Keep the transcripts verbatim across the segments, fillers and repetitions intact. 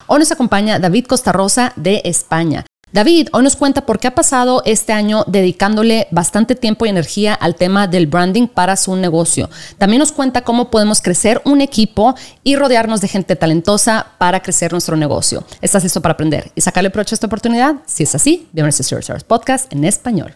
Hoy nos acompaña David Costa Rosa de España. David hoy nos cuenta por qué ha pasado este año dedicándole bastante tiempo y energía al tema del branding para su negocio. También nos cuenta cómo podemos crecer un equipo y rodearnos de gente talentosa para crecer nuestro negocio. ¿Estás listo para aprender y sacarle provecho a esta oportunidad? Si es así, bienvenidos a Zero Stars Podcast en español.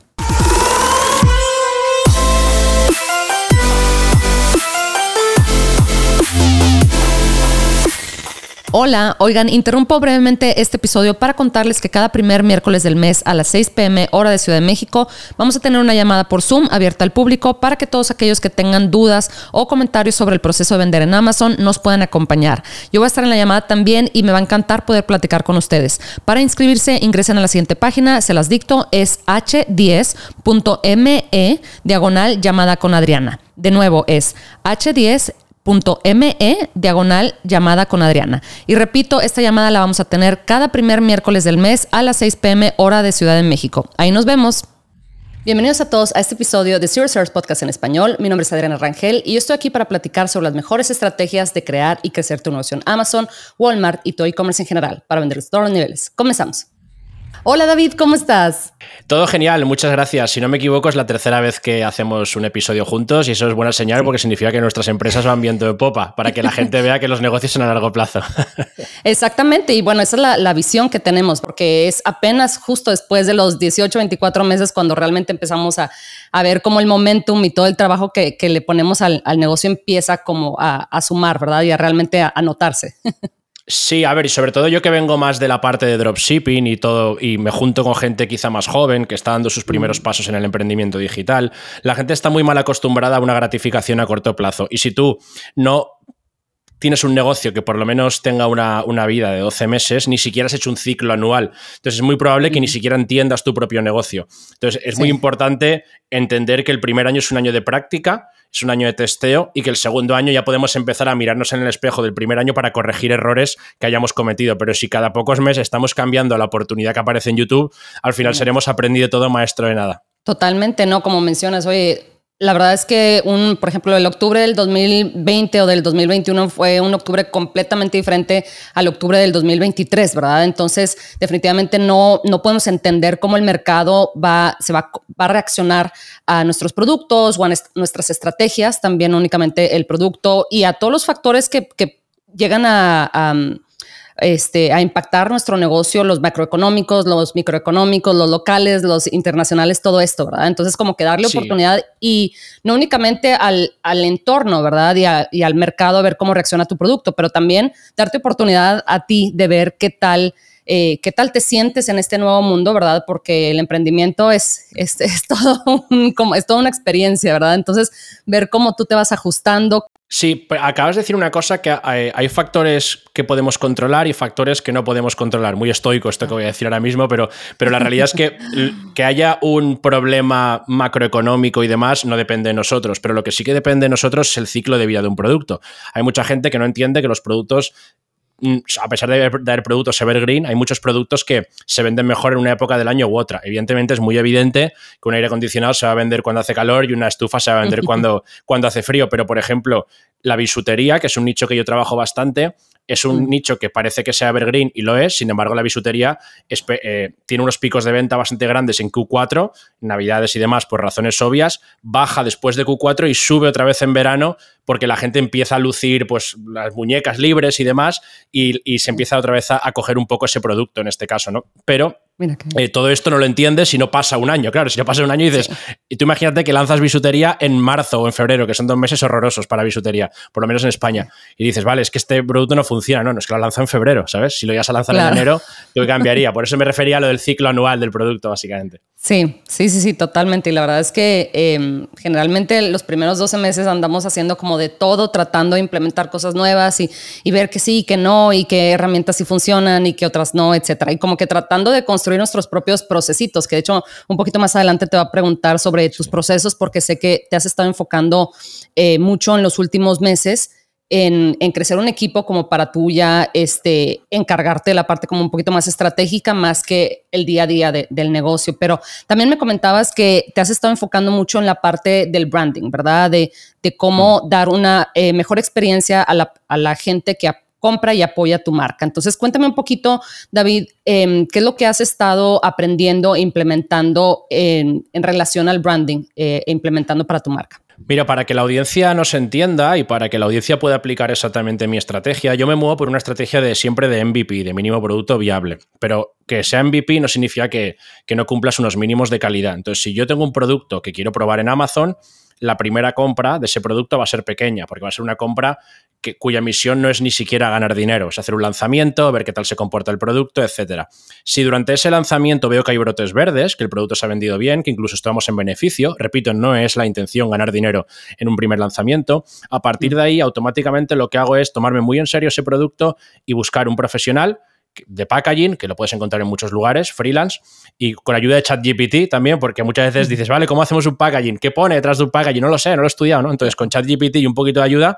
Hola, oigan, interrumpo brevemente este episodio para contarles que cada primer miércoles del mes a las seis p.m. hora de Ciudad de México vamos a tener una llamada por Zoom abierta al público para que todos aquellos que tengan dudas o comentarios sobre el proceso de vender en Amazon nos puedan acompañar. Yo voy a estar en la llamada también y me va a encantar poder platicar con ustedes. Para inscribirse, ingresen a la siguiente página, se las dicto, es hache diez punto me diagonal llamada con Adriana. De nuevo, es hache diez punto me diagonal llamada con Adriana. Y repito, esta llamada la vamos a tener cada primer miércoles del mes a las seis p.m. hora de Ciudad de México. Ahí nos vemos. Bienvenidos a todos a este episodio de Zero Stars Podcast en español. Mi nombre es Adriana Rangel y yo estoy aquí para platicar sobre las mejores estrategias de crear y crecer tu negocio en Amazon, Walmart y tu e-commerce en general para vender a todos los niveles. Comenzamos. Hola David, ¿cómo estás? Todo genial, muchas gracias. Si no me equivoco, es la tercera vez que hacemos un episodio juntos y eso es buena señal porque significa que nuestras empresas van viento de popa para que la gente vea que los negocios son a largo plazo. Exactamente, y bueno, esa es la, la visión que tenemos porque es apenas justo después de los dieciocho, veinticuatro meses cuando realmente empezamos a, a ver cómo el momentum y todo el trabajo que, que le ponemos al, al negocio empieza como a, a sumar, ¿verdad? Y a realmente a, a notarse. Sí, a ver, y sobre todo yo que vengo más de la parte de dropshipping y todo, y me junto con gente quizá más joven que está dando sus primeros pasos en el emprendimiento digital, la gente está muy mal acostumbrada a una gratificación a corto plazo. Y si tú no tienes un negocio que por lo menos tenga una, una vida de doce meses, ni siquiera has hecho un ciclo anual. Entonces es muy probable que ni siquiera entiendas tu propio negocio. Entonces es sí. muy importante entender que el primer año es un año de práctica, es un año de testeo y que el segundo año ya podemos empezar a mirarnos en el espejo del primer año para corregir errores que hayamos cometido. Pero si cada pocos meses estamos cambiando la oportunidad que aparece en YouTube, al final sí. seremos aprendido todo maestro de nada. Totalmente, ¿no? Como mencionas, oye, la verdad es que, un, por ejemplo, el octubre del dos mil veinte o del dos mil veintiuno fue un octubre completamente diferente al octubre del dos mil veintitrés, ¿verdad? Entonces, definitivamente no, no podemos entender cómo el mercado va, se va, va a reaccionar a nuestros productos o a nuestras estrategias, también únicamente el producto y a todos los factores que, que llegan a... a Este, a impactar nuestro negocio, los macroeconómicos, los microeconómicos, los locales, los internacionales, todo esto, ¿verdad? Entonces, como que darle sí. oportunidad y no únicamente al, al entorno, ¿verdad? Y, a, y al mercado a ver cómo reacciona tu producto, pero también darte oportunidad a ti de ver qué tal, eh, qué tal te sientes en este nuevo mundo, ¿verdad? Porque el emprendimiento es, es, es, todo un, como, es toda una experiencia, ¿verdad? Entonces, ver cómo tú te vas ajustando. Sí, acabas de decir una cosa que hay, hay factores que podemos controlar y factores que no podemos controlar. Muy estoico esto que voy a decir ahora mismo, pero, pero la realidad es que que haya un problema macroeconómico y demás no depende de nosotros, pero lo que sí que depende de nosotros es el ciclo de vida de un producto. Hay mucha gente que no entiende que los productos, a pesar de haber productos evergreen, hay muchos productos que se venden mejor en una época del año u otra. Evidentemente es muy evidente que un aire acondicionado se va a vender cuando hace calor y una estufa se va a vender cuando, cuando hace frío, pero por ejemplo la bisutería, que es un nicho que yo trabajo bastante, es un mm. nicho que parece que sea evergreen y lo es, sin embargo la bisutería es, eh, tiene unos picos de venta bastante grandes en Q cuatro, Navidades y demás por razones obvias, baja después de Q cuatro y sube otra vez en verano porque la gente empieza a lucir pues las muñecas libres y demás y, y se empieza otra vez a, a coger un poco ese producto en este caso, ¿no? Pero Mira que... eh, todo esto no lo entiendes si no pasa un año, claro, si no pasa un año y dices, sí. y tú imagínate que lanzas bisutería en marzo o en febrero, que son dos meses horrorosos para bisutería, por lo menos en España, y dices, vale, es que este producto no funciona, no, no es que lo lanza en febrero, ¿sabes? Si lo ibas a lanzar claro. en enero, yo cambiaría, por eso me refería a lo del ciclo anual del producto, básicamente. Sí, sí, sí, sí, totalmente. Y la verdad es que eh, generalmente los primeros doce meses andamos haciendo como de todo, tratando de implementar cosas nuevas y, y ver que sí, que no, y qué herramientas sí funcionan y qué otras no, etcétera. Y como que tratando de construir nuestros propios procesitos, que de hecho un poquito más adelante te voy a preguntar sobre tus procesos porque sé que te has estado enfocando eh, mucho en los últimos meses En, en crecer un equipo como para tú ya este, encargarte de la parte como un poquito más estratégica más que el día a día de, del negocio. Pero también me comentabas que te has estado enfocando mucho en la parte del branding, ¿verdad? De, de cómo mm. dar una eh, mejor experiencia a la, a la gente que compra y apoya tu marca. Entonces, cuéntame un poquito, David, eh, ¿qué es lo que has estado aprendiendo e implementando en, en relación al branding eh, e implementando para tu marca? Mira, para que la audiencia nos entienda y para que la audiencia pueda aplicar exactamente mi estrategia, yo me muevo por una estrategia de siempre de M V P, de mínimo producto viable. Pero que sea M V P no significa que, que no cumplas unos mínimos de calidad. Entonces, si yo tengo un producto que quiero probar en Amazon, la primera compra de ese producto va a ser pequeña, porque va a ser una compra que, cuya misión no es ni siquiera ganar dinero, es hacer un lanzamiento, ver qué tal se comporta el producto, etcétera. Si durante ese lanzamiento veo que hay brotes verdes, que el producto se ha vendido bien, que incluso estamos en beneficio, repito, no es la intención ganar dinero en un primer lanzamiento, a partir de ahí automáticamente lo que hago es tomarme muy en serio ese producto y buscar un profesional de packaging, que lo puedes encontrar en muchos lugares, freelance, y con ayuda de ChatGPT también, porque muchas veces dices, vale, ¿cómo hacemos un packaging? ¿Qué pone detrás de un packaging? No lo sé, no lo he estudiado, ¿no? Entonces, con ChatGPT y un poquito de ayuda,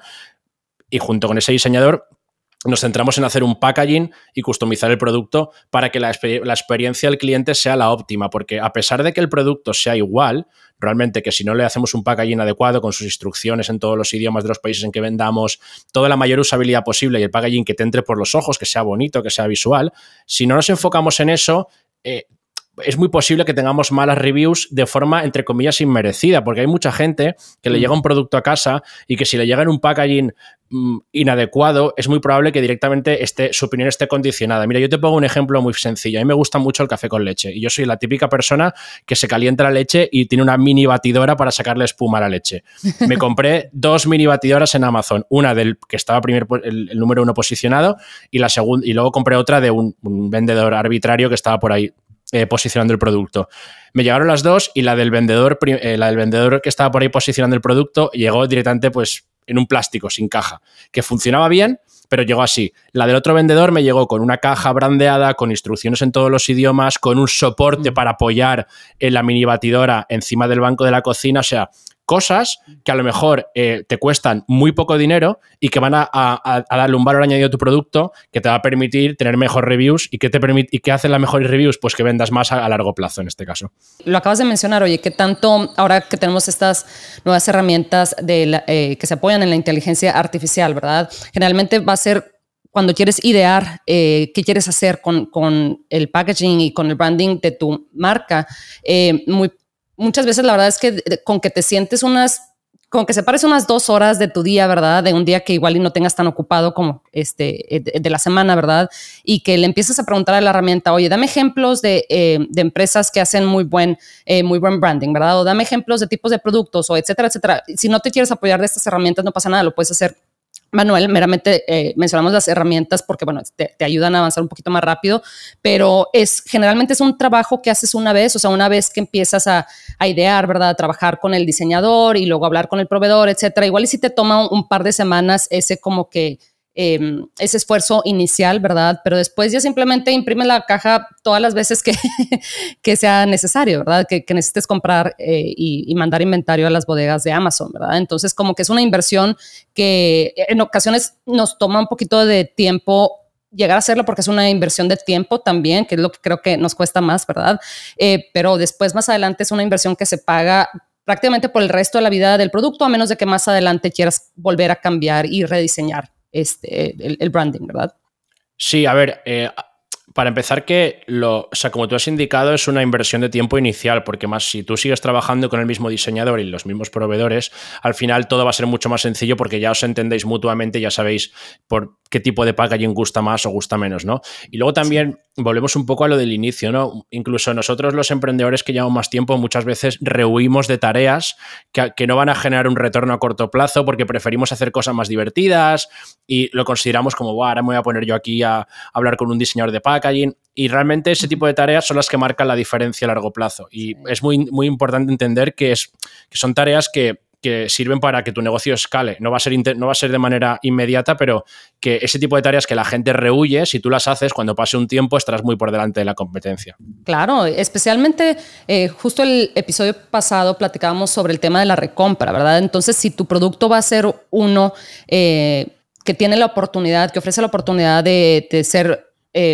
y junto con ese diseñador, nos centramos en hacer un packaging y customizar el producto para que la, exper- la experiencia del cliente sea la óptima, porque a pesar de que el producto sea igual, realmente que si no le hacemos un packaging adecuado con sus instrucciones en todos los idiomas de los países en que vendamos, toda la mayor usabilidad posible y el packaging que te entre por los ojos, que sea bonito, que sea visual, si no nos enfocamos en eso, eh, es muy posible que tengamos malas reviews de forma, entre comillas, inmerecida, porque hay mucha gente que le llega un producto a casa y que si le llega en un packaging mmm, inadecuado, es muy probable que directamente esté, su opinión esté condicionada. Mira, yo te pongo un ejemplo muy sencillo. A mí me gusta mucho el café con leche y yo soy la típica persona que se calienta la leche y tiene una mini batidora para sacarle espuma a la leche. Me compré dos mini batidoras en Amazon, una del que estaba primer, el, el número uno posicionado y, la segun, y luego compré otra de un, un vendedor arbitrario que estaba por ahí Eh, posicionando el producto. Me llegaron las dos y la del vendedor, eh, la del vendedor que estaba por ahí posicionando el producto llegó directamente pues en un plástico, sin caja, que funcionaba bien, pero llegó así. La del otro vendedor me llegó con una caja brandeada, con instrucciones en todos los idiomas, con un soporte mm. para apoyar en la mini batidora encima del banco de la cocina, o sea, cosas que a lo mejor eh, te cuestan muy poco dinero y que van a, a, a darle un valor añadido a tu producto que te va a permitir tener mejores reviews. ¿Y qué te permite, y qué hacen las mejores reviews? Pues que vendas más a, a largo plazo en este caso. Lo acabas de mencionar, oye, que tanto ahora que tenemos estas nuevas herramientas de la, eh, que se apoyan en la inteligencia artificial, ¿verdad? Generalmente va a ser cuando quieres idear eh, qué quieres hacer con, con el packaging y con el branding de tu marca, eh, muy muchas veces la verdad es que con que te sientes unas, con que separes unas dos horas de tu día, ¿verdad? De un día que igual y no tengas tan ocupado como este de, de la semana, ¿verdad? Y que le empieces a preguntar a la herramienta, oye, dame ejemplos de, eh, de empresas que hacen muy buen, eh, muy buen branding, ¿verdad? O dame ejemplos de tipos de productos o etcétera, etcétera. Si no te quieres apoyar de estas herramientas, no pasa nada, lo puedes hacer manual, meramente eh, mencionamos las herramientas porque, bueno, te, te ayudan a avanzar un poquito más rápido, pero es generalmente es un trabajo que haces una vez, o sea, una vez que empiezas a, a idear, ¿verdad? A trabajar con el diseñador y luego hablar con el proveedor, etcétera. Igual y si te toma un, un par de semanas ese como que eh, ese esfuerzo inicial, ¿verdad? Pero después ya simplemente imprime la caja todas las veces que, que sea necesario, ¿verdad? Que, que necesites comprar eh, y, y mandar inventario a las bodegas de Amazon, ¿verdad? Entonces, como que es una inversión que en ocasiones nos toma un poquito de tiempo llegar a hacerlo porque es una inversión de tiempo también, que es lo que creo que nos cuesta más, ¿verdad? Eh, pero después, más adelante, es una inversión que se paga prácticamente por el resto de la vida del producto, a menos de que más adelante quieras volver a cambiar y rediseñar este, el, el branding, ¿verdad? Sí, a ver, eh, para empezar que, lo, o sea, como tú has indicado, es una inversión de tiempo inicial, porque más si tú sigues trabajando con el mismo diseñador y los mismos proveedores, al final todo va a ser mucho más sencillo porque ya os entendéis mutuamente, ya sabéis por qué tipo de packaging gusta más o gusta menos, ¿no? Y luego también sí. volvemos un poco a lo del inicio, ¿no? Incluso nosotros los emprendedores que llevamos más tiempo muchas veces rehuimos de tareas que, que no van a generar un retorno a corto plazo porque preferimos hacer cosas más divertidas y lo consideramos como, wow, ahora me voy a poner yo aquí a, a hablar con un diseñador de packaging. Y realmente ese tipo de tareas son las que marcan la diferencia a largo plazo. Y sí. es muy, muy importante entender que, es, que son tareas que, que sirven para que tu negocio escale. No va a ser, inter, no va a ser de manera inmediata, pero que ese tipo de tareas que la gente rehuye, si tú las haces, cuando pase un tiempo estarás muy por delante de la competencia. Claro, especialmente eh, justo el episodio pasado platicábamos sobre el tema de la recompra, ¿verdad? Entonces, si tu producto va a ser uno eh, que tiene la oportunidad, que ofrece la oportunidad de, de ser... Eh,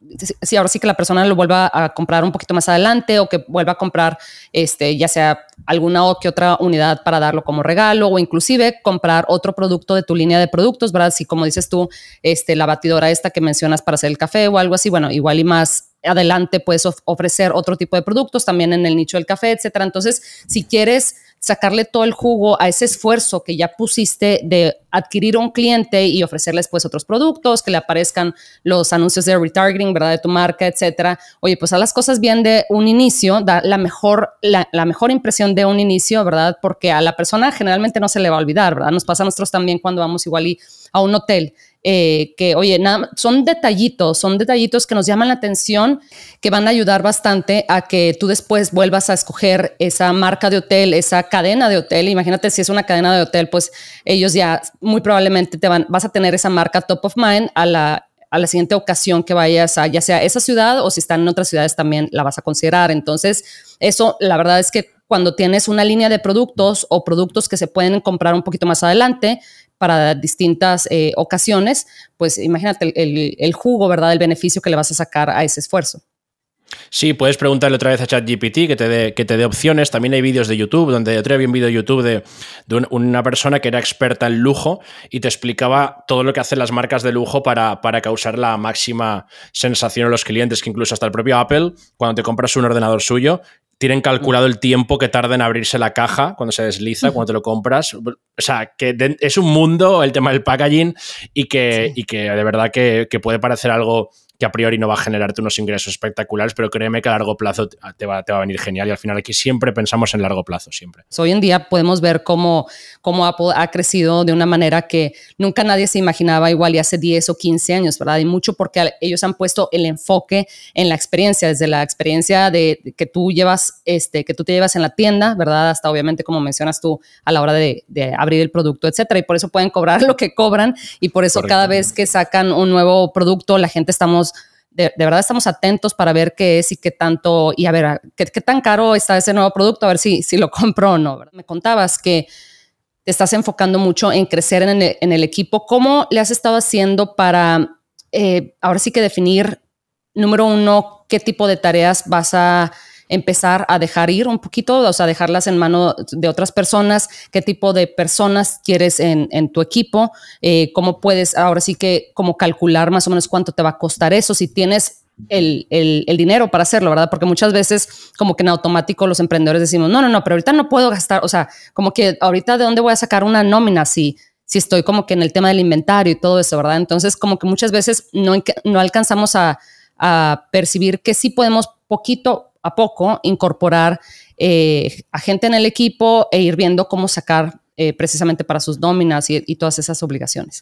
si ahora sí que la persona lo vuelva a comprar un poquito más adelante o que vuelva a comprar este, ya sea alguna o que otra unidad para darlo como regalo o inclusive comprar otro producto de tu línea de productos, ¿verdad? Si como dices tú, este, la batidora esta que mencionas para hacer el café o algo así, bueno, igual y más adelante puedes of- ofrecer otro tipo de productos también en el nicho del café, etcétera. Entonces, si quieres sacarle todo el jugo a ese esfuerzo que ya pusiste de adquirir un cliente y ofrecerles pues otros productos, que le aparezcan los anuncios de retargeting, ¿verdad? De tu marca, etcétera. Oye, pues haz las cosas bien de un inicio, da la mejor, la, la mejor impresión de un inicio, ¿verdad? Porque a la persona generalmente no se le va a olvidar, ¿verdad? Nos pasa a nosotros también cuando vamos igual y a un hotel. Eh, que, oye, nada, son detallitos, son detallitos que nos llaman la atención, que van a ayudar bastante a que tú después vuelvas a escoger esa marca de hotel, esa cadena de hotel. Imagínate si es una cadena de hotel, pues ellos ya muy probablemente te van, vas a tener esa marca top of mind a la, a la siguiente ocasión que vayas a ya sea esa ciudad o si están en otras ciudades también la vas a considerar. Entonces, eso la verdad es que cuando tienes una línea de productos o productos que se pueden comprar un poquito más adelante para distintas eh, ocasiones, pues imagínate el, el, el jugo, ¿verdad? El beneficio que le vas a sacar a ese esfuerzo. Sí, puedes preguntarle otra vez a ChatGPT que te dé que te dé opciones. También hay vídeos de YouTube, donde otro día vi un vídeo de YouTube de, de un, una persona que era experta en lujo y te explicaba todo lo que hacen las marcas de lujo para, para causar la máxima sensación a los clientes, que incluso hasta el propio Apple, cuando te compras un ordenador suyo, tienen calculado el tiempo que tarda en abrirse la caja cuando se desliza, cuando te lo compras. O sea, que de, es un mundo el tema del packaging y que, sí. y que de verdad que, que puede parecer algo que a priori no va a generarte unos ingresos espectaculares, pero créeme que a largo plazo te va, te va a venir genial y al final aquí siempre pensamos en largo plazo, siempre. Hoy en día podemos ver cómo, cómo Apple ha crecido de una manera que nunca nadie se imaginaba igual y hace diez o quince años, ¿verdad? Y mucho porque ellos han puesto el enfoque en la experiencia, desde la experiencia de que tú llevas, este, que tú te llevas en la tienda, ¿verdad? Hasta obviamente, como mencionas tú, a la hora de, de abrir el producto, etcétera. Y por eso pueden cobrar lo que cobran y por eso cada vez que sacan un nuevo producto, la gente estamos De, de verdad estamos atentos para ver qué es y qué tanto, y a ver, qué, qué tan caro está ese nuevo producto, a ver si, si lo compro o no, ¿verdad? Me contabas que te estás enfocando mucho en crecer en el, en el equipo. ¿Cómo le has estado haciendo para, eh, ahora sí que definir, número uno, qué tipo de tareas vas a empezar a dejar ir un poquito, o sea, dejarlas en manos de otras personas, qué tipo de personas quieres en, en tu equipo, eh, cómo puedes ahora sí que como calcular más o menos cuánto te va a costar eso, si tienes el, el, el dinero para hacerlo, ¿verdad? Porque muchas veces como que en automático los emprendedores decimos, no, no, no, pero ahorita no puedo gastar, o sea, como que ahorita de dónde voy a sacar una nómina si, si estoy como que en el tema del inventario y todo eso, ¿verdad? Entonces como que muchas veces no, no alcanzamos a, a percibir que sí podemos poquito a poco incorporar eh, a gente en el equipo e ir viendo cómo sacar eh, precisamente para sus nóminas y, y todas esas obligaciones.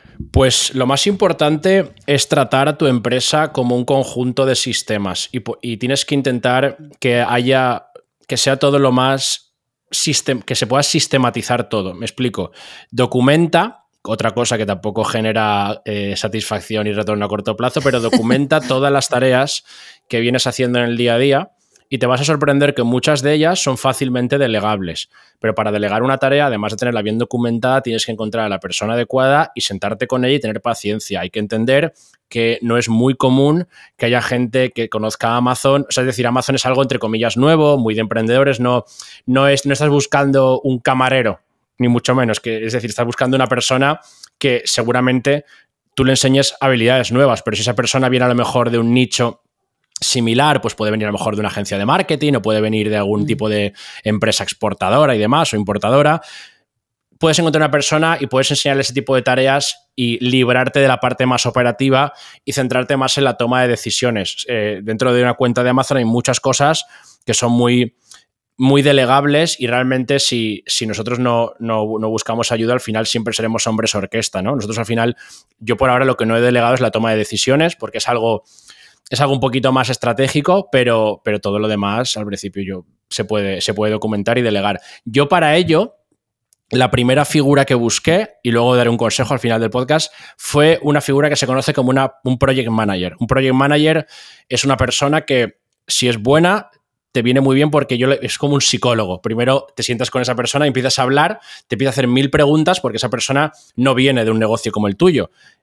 Pues lo más importante es tratar a tu empresa como un conjunto de sistemas y, y tienes que intentar que haya, que sea todo lo más, sistem, que se pueda sistematizar todo. Me explico. Documenta, otra cosa que tampoco genera eh, satisfacción y retorno a corto plazo, pero documenta todas las tareas que vienes haciendo en el día a día y te vas a sorprender que muchas de ellas son fácilmente delegables. Pero para delegar una tarea, además de tenerla bien documentada, tienes que encontrar a la persona adecuada y sentarte con ella y tener paciencia. Hay que entender que no es muy común que haya gente que conozca a Amazon. O sea, es decir, Amazon es algo, entre comillas, nuevo, muy de emprendedores. No, no, es, no estás buscando un camarero, ni mucho menos. Que, es decir, estás buscando una persona que seguramente tú le enseñes habilidades nuevas, pero si esa persona viene a lo mejor de un nicho similar, pues puede venir a lo mejor de una agencia de marketing o puede venir de algún mm. tipo de empresa exportadora y demás o importadora. Puedes encontrar una persona y puedes enseñarle ese tipo de tareas y librarte de la parte más operativa y centrarte más en la toma de decisiones. Eh, dentro de una cuenta de Amazon hay muchas cosas que son muy, muy delegables y realmente si, si nosotros no, no, no buscamos ayuda, al final siempre seremos hombres orquesta, ¿no? Nosotros al final, yo por ahora lo que no he delegado es la toma de decisiones porque es algo... Es algo un poquito más estratégico, pero, pero todo lo demás, al principio, yo, se, puede, se puede documentar y delegar. Yo para ello, la primera figura que busqué, y luego daré un consejo al final del podcast, fue una figura que se conoce como una, un project manager. Un project manager es una persona que, si es buena, te viene muy bien porque yo es como un psicólogo. Primero te sientas con esa persona y empiezas a hablar, te empieza a hacer mil preguntas porque esa persona no viene de un negocio como el tuyo.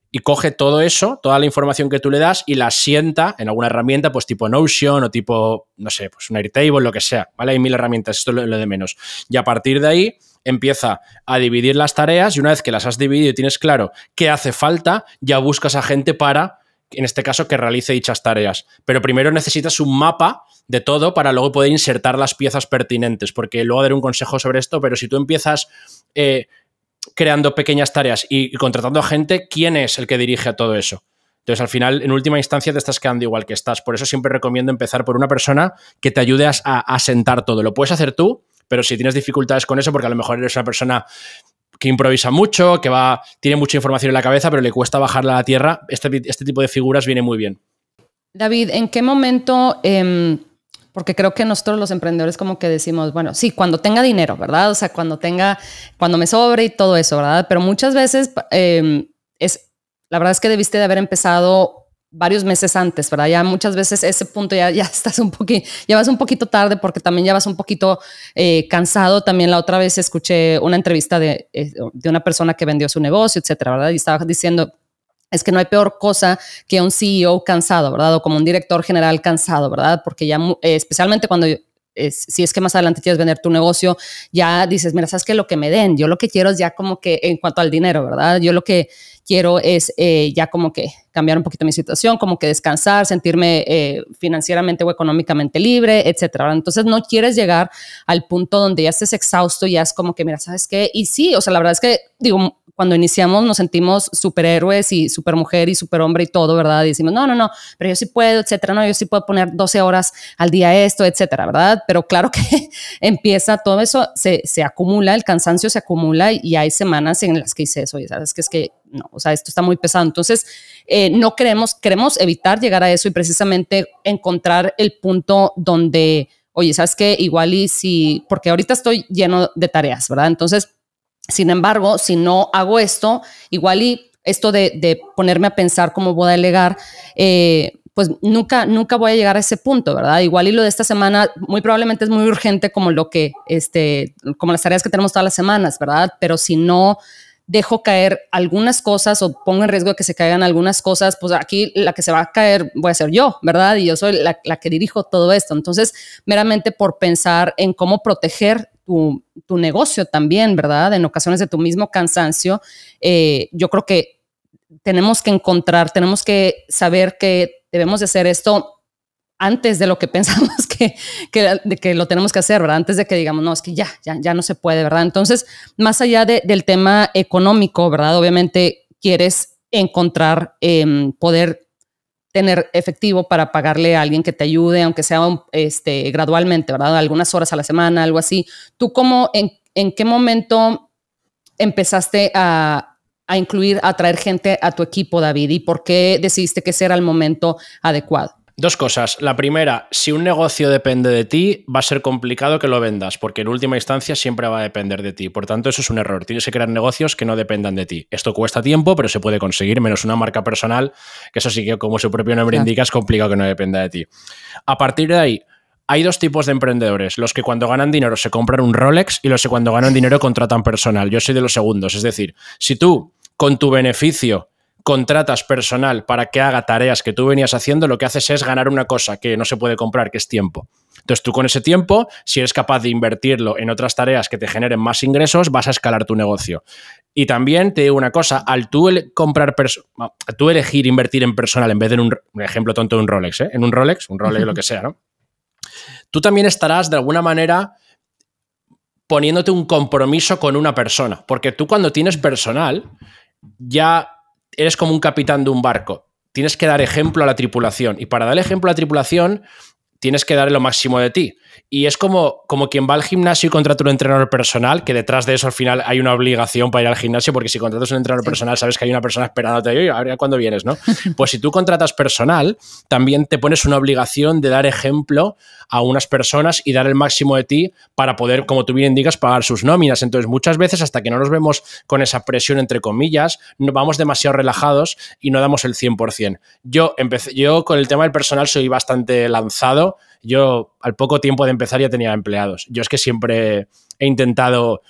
y coge todo eso, toda la información que tú le das y la sienta en alguna herramienta, pues tipo Notion o tipo, no sé, pues un Airtable, lo que sea, ¿vale? Hay mil herramientas, esto es lo, lo de menos. Y a partir de ahí empieza a dividir las tareas y una vez que las has dividido y tienes claro qué hace falta, ya buscas a gente para, en este caso, que realice dichas tareas. Pero primero necesitas un mapa de todo para luego poder insertar las piezas pertinentes, porque luego daré un consejo sobre esto, pero si tú empiezas eh, creando pequeñas tareas y, y contratando a gente, ¿quién es el que dirige a todo eso? Entonces, al final, en última instancia, te estás quedando igual que estás. Por eso siempre recomiendo empezar por una persona que te ayude a, a sentar todo. Lo puedes hacer tú, pero si tienes dificultades con eso, porque a lo mejor eres una persona que improvisa mucho, que va, tiene mucha información en la cabeza, pero le cuesta bajarla a la tierra, este, este tipo de figuras viene muy bien. David, ¿en qué momento... Eh, porque creo que nosotros los emprendedores como que decimos, bueno, sí, cuando tenga dinero, ¿verdad? O sea, cuando tenga, cuando me sobre y todo eso, ¿verdad? Pero muchas veces, eh, es, la verdad es que debiste de haber empezado varios meses antes, ¿verdad? Ya muchas veces ese punto ya, ya estás un poquito, ya vas un poquito tarde porque también ya vas un poquito eh, cansado. También la otra vez escuché una entrevista de, de una persona que vendió su negocio, etcétera, ¿verdad? Y estaba diciendo... es que no hay peor cosa que un C E O cansado, ¿verdad? O como un director general cansado, ¿verdad? Porque ya, eh, especialmente cuando, eh, si es que más adelante quieres vender tu negocio, ya dices, mira, ¿sabes qué? Lo que me den, yo lo que quiero es ya como que, en cuanto al dinero, ¿verdad? Yo lo que quiero es eh, ya como que cambiar un poquito mi situación, como que descansar, sentirme eh, financieramente o económicamente libre, etcétera, ¿verdad? Entonces no quieres llegar al punto donde ya estés exhausto, ya es como que, mira, ¿sabes qué? Y sí, o sea, la verdad es que, digo, cuando iniciamos nos sentimos superhéroes y supermujer y superhombre y todo, ¿verdad? Y decimos, no, no, no, pero yo sí puedo, etcétera, no, yo sí puedo poner doce horas al día esto, etcétera, ¿verdad? Pero claro que empieza, todo eso se, se acumula, el cansancio se acumula y hay semanas en las que dices eso, y sabes que es que no, o sea, esto está muy pesado. Entonces, eh, no queremos, queremos evitar llegar a eso y precisamente encontrar el punto donde, oye, ¿sabes qué? Igual y si, porque ahorita estoy lleno de tareas, ¿verdad? Entonces, sin embargo, si no hago esto, igual y esto de, de ponerme a pensar cómo voy a delegar, eh, pues nunca, nunca voy a llegar a ese punto, ¿verdad? Igual y lo de esta semana muy probablemente es muy urgente como lo que, este, como las tareas que tenemos todas las semanas, ¿verdad? Pero si no dejo caer algunas cosas o pongo en riesgo de que se caigan algunas cosas, pues aquí la que se va a caer voy a ser yo, ¿verdad? Y yo soy la, la que dirijo todo esto. Entonces, meramente por pensar en cómo proteger tu, tu negocio también, ¿verdad? En ocasiones de tu mismo cansancio, eh, yo creo que tenemos que encontrar, tenemos que saber que debemos de hacer esto antes de lo que pensamos que, que, de que lo tenemos que hacer, ¿verdad? Antes de que digamos, no, es que ya, ya, ya no se puede, ¿verdad? Entonces, más allá de, del tema económico, ¿verdad? Obviamente quieres encontrar, eh, poder tener efectivo para pagarle a alguien que te ayude, aunque sea un, este, gradualmente, ¿verdad? Algunas horas a la semana, algo así. ¿Tú cómo, en, en qué momento empezaste a, a incluir, a traer gente a tu equipo, David? ¿Y por qué decidiste que ese era el momento adecuado? Dos cosas. La primera, si un negocio depende de ti, va a ser complicado que lo vendas, porque en última instancia siempre va a depender de ti. Por tanto, eso es un error. Tienes que crear negocios que no dependan de ti. Esto cuesta tiempo, pero se puede conseguir, menos una marca personal, que eso sí que, como su propio nombre claro. indica, es complicado que no dependa de ti. A partir de ahí, hay dos tipos de emprendedores. Los que cuando ganan dinero se compran un Rolex y los que cuando ganan dinero contratan personal. Yo soy de los segundos. Es decir, si tú, con tu beneficio, contratas personal para que haga tareas que tú venías haciendo, lo que haces es ganar una cosa que no se puede comprar, que es tiempo. Entonces tú con ese tiempo, si eres capaz de invertirlo en otras tareas que te generen más ingresos, vas a escalar tu negocio. Y también te digo una cosa, al tú ele- comprar perso- al tú elegir invertir en personal en vez de en un, un ejemplo tonto de un Rolex, ¿eh? en un Rolex, un Rolex lo que sea, ¿no? Tú también estarás de alguna manera poniéndote un compromiso con una persona, porque tú cuando tienes personal ya eres como un capitán de un barco. Tienes que dar ejemplo a la tripulación. Y para dar ejemplo a la tripulación, tienes que dar lo máximo de ti. Y es como, como quien va al gimnasio y contrata un entrenador personal, que detrás de eso al final hay una obligación para ir al gimnasio, porque si contratas un entrenador sí. personal, sabes que hay una persona esperándote, oye, a ver cuándo vienes, ¿no? Pues si tú contratas personal, también te pones una obligación de dar ejemplo a unas personas y dar el máximo de ti para poder, como tú bien indicas, pagar sus nóminas. Entonces, muchas veces, hasta que no nos vemos con esa presión, entre comillas, vamos demasiado relajados y no damos el cien por ciento. Yo, empecé, yo con el tema del personal soy bastante lanzado. Yo, al poco tiempo de empezar, ya tenía empleados. Yo es que siempre he intentado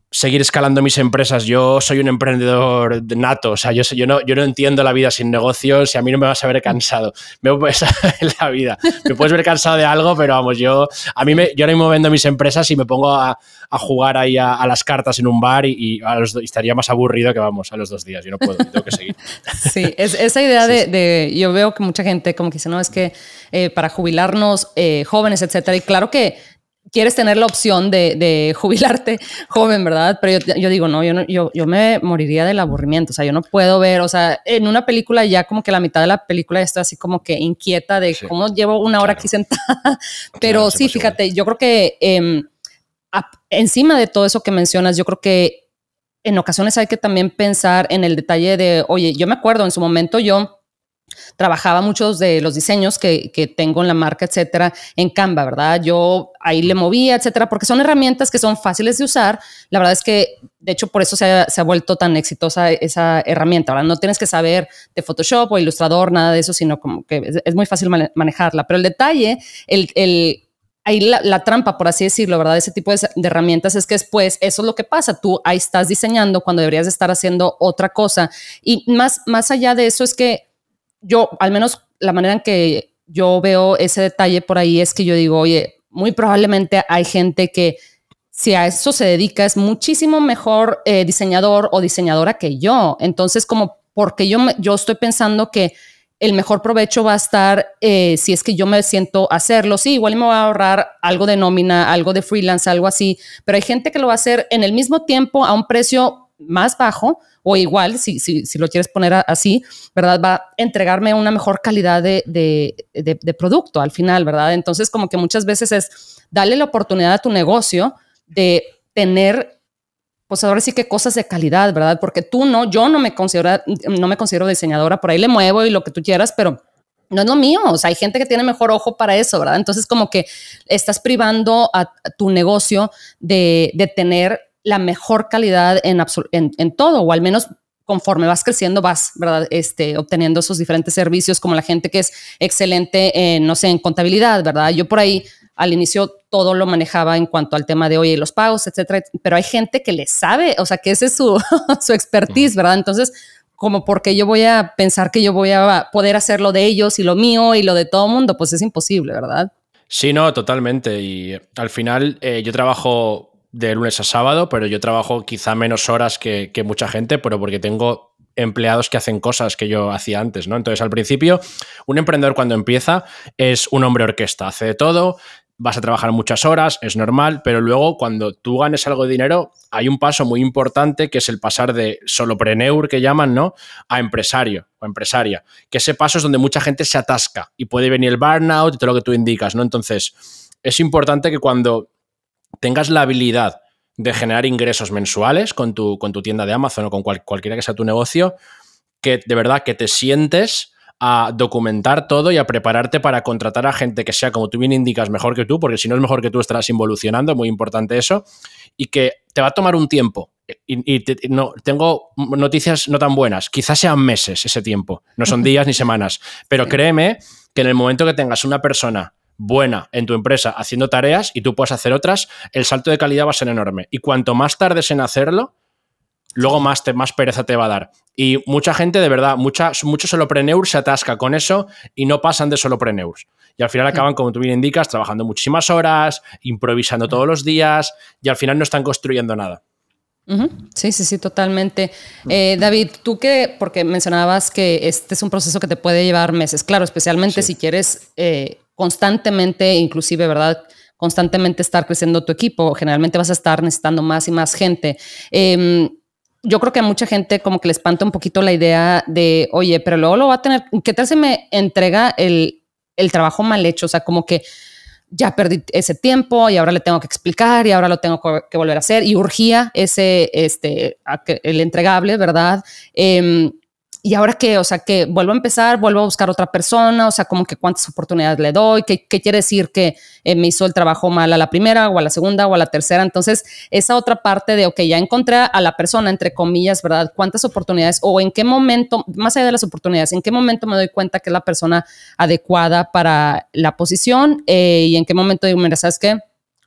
seguir escalando mis empresas. Yo soy un emprendedor nato, o sea, yo, yo, no, yo no entiendo la vida sin negocios y a mí no me vas a ver cansado. Me puedes en la vida. Me puedes ver cansado de algo, pero vamos, yo a mí me, yo ahora mismo vendo mis empresas y me pongo a, a jugar ahí a, a las cartas en un bar y, y, a los, y estaría más aburrido que vamos a los dos días. Yo no puedo, tengo que seguir. Sí, es, esa idea sí, de, sí. de, yo veo que mucha gente como que dice, no, es que eh, para jubilarnos eh, jóvenes, etcétera, y claro que quieres tener la opción de, de jubilarte joven, ¿verdad? Pero yo, yo digo, no, yo, no yo, yo me moriría del aburrimiento. O sea, yo no puedo ver, o sea, en una película ya como que la mitad de la película estoy así como que inquieta de sí. cómo llevo una hora claro. aquí sentada. Pero claro, sí, fíjate, igual. Yo creo que eh, a, encima de todo eso que mencionas, yo creo que en ocasiones hay que también pensar en el detalle de, oye, yo me acuerdo en su momento yo trabajaba muchos de los diseños que, que tengo en la marca, etcétera, en Canva, ¿verdad? Yo ahí le movía, etcétera, porque son herramientas que son fáciles de usar. La verdad es que, de hecho, por eso se ha, se ha vuelto tan exitosa esa herramienta, ¿verdad? No tienes que saber de Photoshop o Illustrator, nada de eso, sino como que es, es muy fácil manejarla. Pero el detalle, el... el ahí la, la trampa, por así decirlo, ¿verdad? Ese tipo de, de herramientas es que después eso es lo que pasa. Tú ahí estás diseñando cuando deberías estar haciendo otra cosa. Y más, más allá de eso es que yo, al menos la manera en que yo veo ese detalle por ahí es que yo digo, oye, muy probablemente hay gente que si a eso se dedica es muchísimo mejor eh, diseñador o diseñadora que yo. Entonces, como porque yo, me, yo estoy pensando que el mejor provecho va a estar eh, si es que yo me siento a hacerlo. Sí, igual me voy a ahorrar algo de nómina, algo de freelance, algo así, pero hay gente que lo va a hacer en el mismo tiempo a un precio más bajo o igual, si, si, si lo quieres poner así, ¿verdad? Va a entregarme una mejor calidad de, de, de, de producto al final, ¿verdad? Entonces, como que muchas veces es darle la oportunidad a tu negocio de tener, pues ahora sí que cosas de calidad, ¿verdad? Porque tú no, yo no me considero, no me considero diseñadora, por ahí le muevo y lo que tú quieras, pero no es lo mío. O sea, hay gente que tiene mejor ojo para eso, ¿verdad? Entonces, como que estás privando a, a tu negocio de, de tener la mejor calidad en, en, en todo, o al menos conforme vas creciendo vas, ¿verdad? Este, obteniendo esos diferentes servicios, como la gente que es excelente en, no sé, en contabilidad, ¿verdad? Yo por ahí al inicio todo lo manejaba en cuanto al tema de, oye, los pagos, etcétera, pero hay gente que le sabe, o sea, que ese es su, su expertise, ¿verdad? Entonces, como porque yo voy a pensar que yo voy a poder hacer lo de ellos y lo mío y lo de todo mundo, pues es imposible, ¿verdad? Sí, no, totalmente. Y al final eh, yo trabajo de lunes a sábado, pero yo trabajo quizá menos horas que, que mucha gente, pero porque tengo empleados que hacen cosas que yo hacía antes, ¿no? Entonces, al principio, un emprendedor cuando empieza es un hombre orquesta, hace de todo, vas a trabajar muchas horas, es normal, pero luego cuando tú ganes algo de dinero, hay un paso muy importante que es el pasar de solopreneur, que llaman, ¿no?, a empresario o empresaria, que ese paso es donde mucha gente se atasca y puede venir el burnout y todo lo que tú indicas, ¿no? Entonces, es importante que cuando tengas la habilidad de generar ingresos mensuales con tu, con tu tienda de Amazon o con cual, cualquiera que sea tu negocio, que de verdad que te sientes a documentar todo y a prepararte para contratar a gente que sea, como tú bien indicas, mejor que tú, porque si no es mejor que tú estarás involucionando, muy importante eso, y que te va a tomar un tiempo. Y, y te, no, tengo noticias no tan buenas, quizás sean meses ese tiempo, no son días ni semanas, pero créeme que en el momento que tengas una persona buena en tu empresa haciendo tareas y tú puedes hacer otras, el salto de calidad va a ser enorme. Y cuanto más tardes en hacerlo, luego más, te, más pereza te va a dar. Y mucha gente, de verdad, mucha, muchos solopreneurs se atasca con eso y no pasan de solopreneurs. Y al final acaban, como tú bien indicas, trabajando muchísimas horas, improvisando todos los días y al final no están construyendo nada. Uh-huh. Sí, sí, sí, totalmente. Eh, David, tú que, porque mencionabas que este es un proceso que te puede llevar meses, claro, especialmente sí. si quieres eh, constantemente, inclusive, ¿verdad?, constantemente estar creciendo tu equipo, generalmente vas a estar necesitando más y más gente. Eh, yo creo que a mucha gente como que le espanta un poquito la idea de, oye, pero luego lo va a tener, ¿qué tal se me entrega el, el trabajo mal hecho? O sea, como que ya perdí ese tiempo y ahora le tengo que explicar y ahora lo tengo que volver a hacer y urgía ese, este, el entregable, ¿verdad? Eh, y ahora qué, o sea, que vuelvo a empezar, vuelvo a buscar otra persona, o sea, como que cuántas oportunidades le doy, qué, qué quiere decir que eh, me hizo el trabajo mal a la primera o a la segunda o a la tercera. Entonces, esa otra parte de, ok, ya encontré a la persona, entre comillas, ¿verdad? ¿Cuántas oportunidades o en qué momento, más allá de las oportunidades, en qué momento me doy cuenta que es la persona adecuada para la posición eh, y en qué momento digo, mira, ¿sabes qué?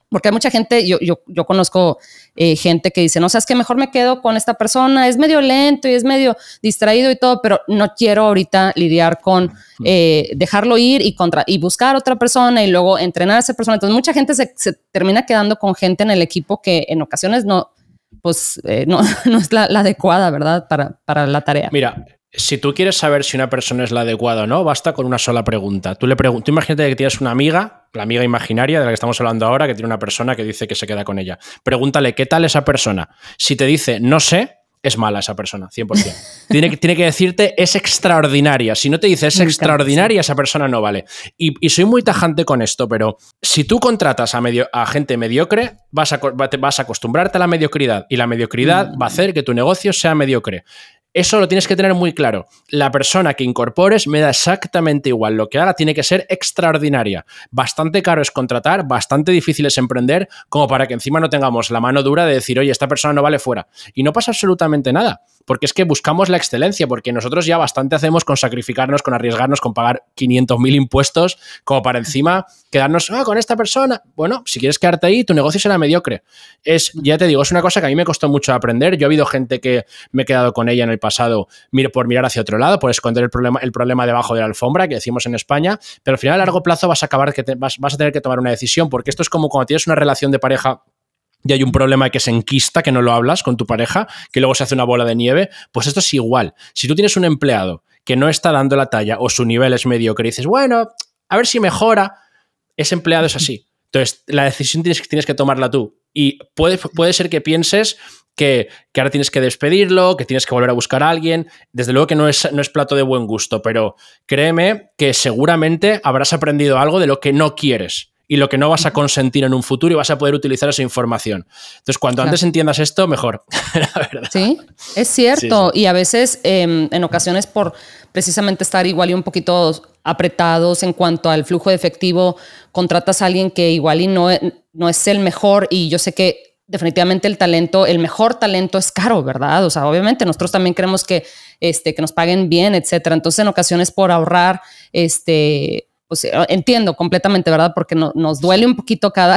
Porque hay mucha gente, yo, yo, yo conozco eh, gente que dice, no, sabes que mejor me quedo con esta persona, es medio lento y es medio distraído y todo, pero no quiero ahorita lidiar con eh, dejarlo ir y, contra, y buscar otra persona y luego entrenar a esa persona. Entonces mucha gente se, se termina quedando con gente en el equipo que en ocasiones no, pues, eh, no, no es la, la adecuada, ¿verdad? Para, para la tarea. Mira, si tú quieres saber si una persona es la adecuada o no, basta con una sola pregunta. Tú le preguntas, tú imagínate que tienes una amiga, la amiga imaginaria de la que estamos hablando ahora, que tiene una persona que dice que se queda con ella. Pregúntale, ¿qué tal esa persona? Si te dice, no sé, es mala esa persona, cien por ciento. Tiene, tiene que decirte, es extraordinaria. Si no te dice, es extraordinaria, esa persona no vale. Y, y soy muy tajante con esto, pero si tú contratas a, medio, a gente mediocre, vas a, vas a acostumbrarte a la mediocridad. Y la mediocridad mm. va a hacer que tu negocio sea mediocre. Eso lo tienes que tener muy claro. La persona que incorpores me da exactamente igual. Lo que haga tiene que ser extraordinaria. Bastante caro es contratar, bastante difícil es emprender, como para que encima no tengamos la mano dura de decir, oye, esta persona no vale fuera. Y no pasa absolutamente nada, porque es que buscamos la excelencia, porque nosotros ya bastante hacemos con sacrificarnos, con arriesgarnos, con pagar quinientos mil impuestos, como para encima quedarnos ah, con esta persona. Bueno, si quieres quedarte ahí, tu negocio será mediocre. Es, ya te digo, es una cosa que a mí me costó mucho aprender. Yo he habido gente que me he quedado con ella en el pasado por mirar hacia otro lado, por esconder el problema, el problema debajo de la alfombra, que decimos en España, pero al final a largo plazo vas a acabar que te, vas, vas a tener que tomar una decisión, porque esto es como cuando tienes una relación de pareja y hay un problema que se enquista, que no lo hablas con tu pareja, que luego se hace una bola de nieve, pues esto es igual. Si tú tienes un empleado que no está dando la talla o su nivel es mediocre y dices, bueno, a ver si mejora, ese empleado es así. Entonces, la decisión tienes, tienes que tomarla tú. Y puede, puede ser que pienses que, que ahora tienes que despedirlo, que tienes que volver a buscar a alguien. Desde luego que no es, no es plato de buen gusto, pero créeme que seguramente habrás aprendido algo de lo que no quieres y lo que no vas a consentir en un futuro y vas a poder utilizar esa información. Entonces, cuanto claro. antes entiendas esto, mejor. La verdad. Sí, es cierto. Sí, sí. Y a veces, eh, en ocasiones, por precisamente estar igual y un poquito apretados en cuanto al flujo de efectivo, contratas a alguien que igual y no, no es el mejor, y yo sé que definitivamente el talento, el mejor talento es caro, ¿verdad? O sea, obviamente nosotros también queremos que, este, que nos paguen bien, etcétera. Entonces, en ocasiones por ahorrar, este... pues entiendo completamente, ¿verdad? Porque no, nos duele un poquito cada,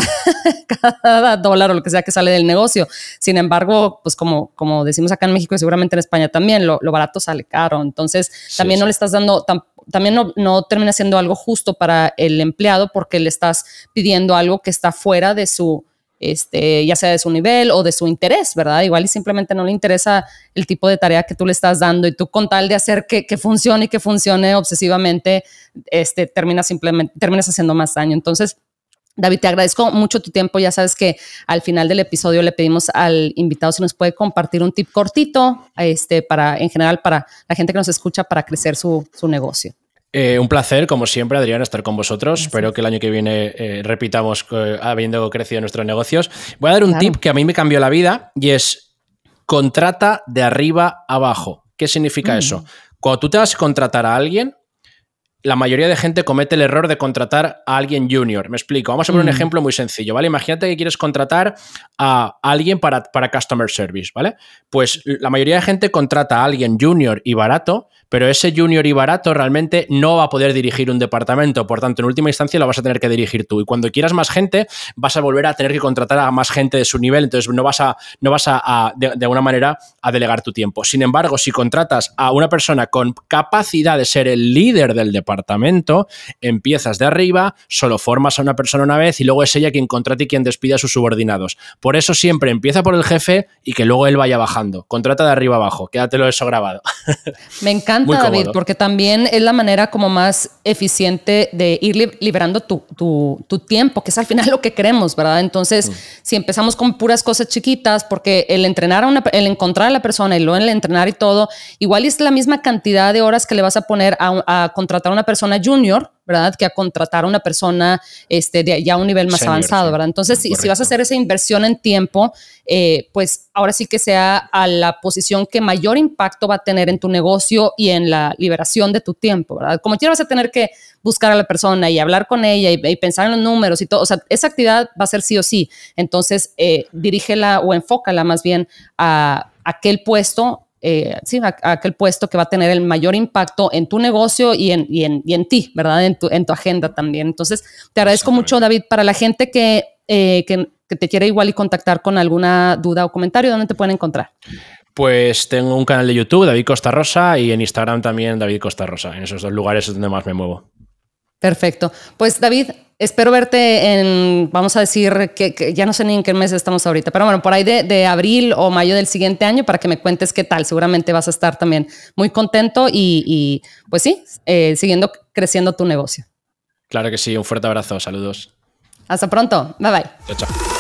cada dólar o lo que sea que sale del negocio. Sin embargo, pues como, como decimos acá en México y seguramente en España también, lo, lo barato sale caro. Entonces, sí, también sí. no le estás dando, tam, también no, no termina siendo algo justo para el empleado porque le estás pidiendo algo que está fuera de su, este, ya sea de su nivel o de su interés, ¿verdad? Igual y simplemente no le interesa el tipo de tarea que tú le estás dando y tú con tal de hacer que, que funcione y que funcione obsesivamente, este, terminas simplemente, terminas haciendo más daño. Entonces, David, te agradezco mucho tu tiempo. Ya sabes que al final del episodio le pedimos al invitado si nos puede compartir un tip cortito, este, para, en general, para la gente que nos escucha, para crecer su, su negocio. Eh, un placer, como siempre, Adrián, estar con vosotros. Gracias. Espero que el año que viene eh, repitamos eh, habiendo crecido nuestros negocios. Voy a dar un claro. tip que a mí me cambió la vida y es contrata de arriba abajo. ¿Qué significa mm. eso? Cuando tú te vas a contratar a alguien, la mayoría de gente comete el error de contratar a alguien junior. Me explico. Vamos a poner mm. un ejemplo muy sencillo, ¿vale? Imagínate que quieres contratar a alguien para, para customer service, ¿vale? Pues la mayoría de gente contrata a alguien junior y barato, pero ese junior y barato realmente no va a poder dirigir un departamento. Por tanto, en última instancia lo vas a tener que dirigir tú. Y cuando quieras más gente, vas a volver a tener que contratar a más gente de su nivel. Entonces, no vas a, no vas a, a de, de alguna manera, a delegar tu tiempo. Sin embargo, si contratas a una persona con capacidad de ser el líder del departamento, empiezas de arriba, solo formas a una persona una vez y luego es ella quien contrata y quien despide a sus subordinados. Por eso siempre empieza por el jefe y que luego él vaya bajando. Contrata de arriba abajo. Quédatelo eso grabado. Me encanta. David, porque también es la manera como más eficiente de ir li- liberando tu, tu, tu tiempo, que es al final lo que queremos, ¿verdad? Entonces, mm. si empezamos con puras cosas chiquitas, porque el entrenar a una, el encontrar a la persona y luego el entrenar y todo, igual es la misma cantidad de horas que le vas a poner a, a contratar a una persona junior, ¿verdad? Que a contratar a una persona este, de ya a un nivel más Senior, avanzado, sí. ¿verdad? Entonces, si, si vas a hacer esa inversión en tiempo, eh, pues ahora sí que sea a la posición que mayor impacto va a tener en tu negocio y en la liberación de tu tiempo, ¿verdad? Como quieras vas a tener que buscar a la persona y hablar con ella y, y pensar en los números y todo. O sea, esa actividad va a ser sí o sí. Entonces, eh, dirígela o enfócala más bien a, a aquel puesto Eh, sí, a, a aquel puesto que va a tener el mayor impacto en tu negocio y en, y en, y en ti, ¿verdad? En tu, en tu agenda también. Entonces, te agradezco mucho, David. Para la gente que eh, que, que te quiere igual y contactar con alguna duda o comentario, ¿dónde te pueden encontrar? Pues tengo un canal de YouTube, David Costa Rosa, y en Instagram también, David Costa Rosa. En esos dos lugares es donde más me muevo. Perfecto. Pues David, espero verte en, vamos a decir, que, que ya no sé ni en qué mes estamos ahorita, pero bueno, por ahí de, de abril o mayo del siguiente año para que me cuentes qué tal. Seguramente vas a estar también muy contento y, y pues sí, eh, siguiendo creciendo tu negocio. Claro que sí, un fuerte abrazo, saludos. Hasta pronto, bye bye. Chao, chao.